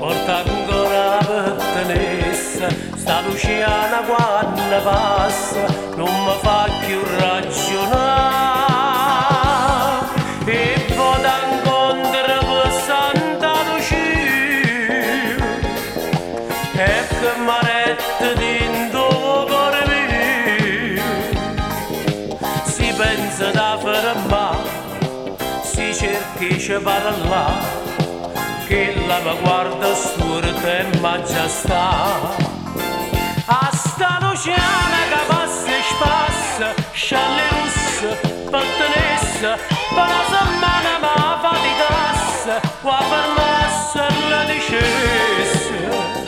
porta ancora per tenessa, sta Luciana quando passa non mi fa più ragionare, e vado incontro per Santa Lucia, e che m'arrette dentro cuore mio, si pensa da fermare, si cerca parlare, che la mi guarda storta e mangia sta. A sta Luciana che passa e spassa, scialle russe, pertenesse, per la setmana ma faticasse, qua fermasse e la dicesse.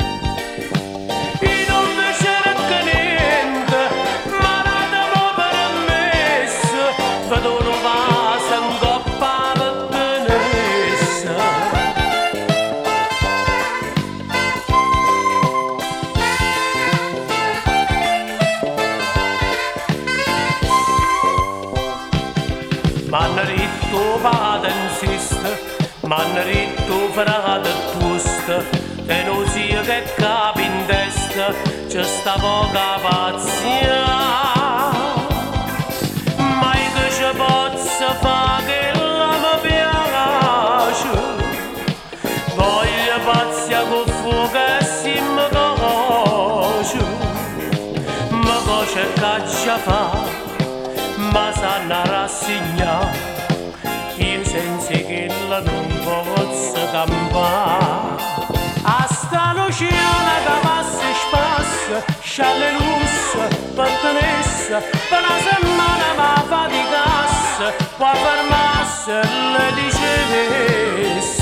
E non mi cerca niente, ma nada mo permesso, vedo una vasa in coppa per tenesse. M'hanno detto vada insiste, m'hanno detto frate tosta, e non sia che capi in testa, c'è sta poca pazzia. Ma che ci posso fare che la mi piace, voglio pazzia con fuoco e si mi conosce, ma cosa caccia fa? Ma sanno rassegnare, io senza che la non posso campare. A sta Luciana che passa e spassa, scialle russe, pertenesse, per una setmana ma faticasse, qua fermasse e le dicesse.